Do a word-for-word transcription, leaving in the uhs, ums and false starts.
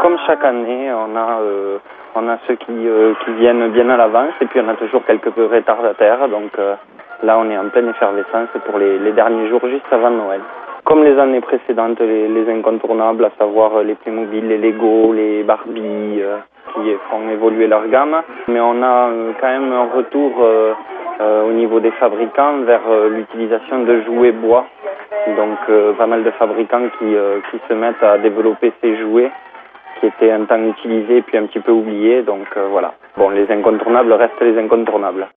comme chaque année, on a, euh, on a ceux qui, euh, qui viennent bien à l'avance et puis on a toujours quelques peu retardataires. Donc euh, là, on est en pleine effervescence pour les, les derniers jours juste avant Noël. Comme les années précédentes, les, les incontournables, à savoir les Playmobil, les Lego, les Barbie, euh, qui font évoluer leur gamme. Mais on a euh, quand même un retour euh, euh, au niveau des fabricants vers euh, l'utilisation de jouets bois. Donc euh, pas mal de fabricants qui, euh, qui se mettent à développer ces jouets qui étaient un temps utilisés puis un petit peu oubliés. Donc euh, voilà. Bon, les incontournables restent les incontournables.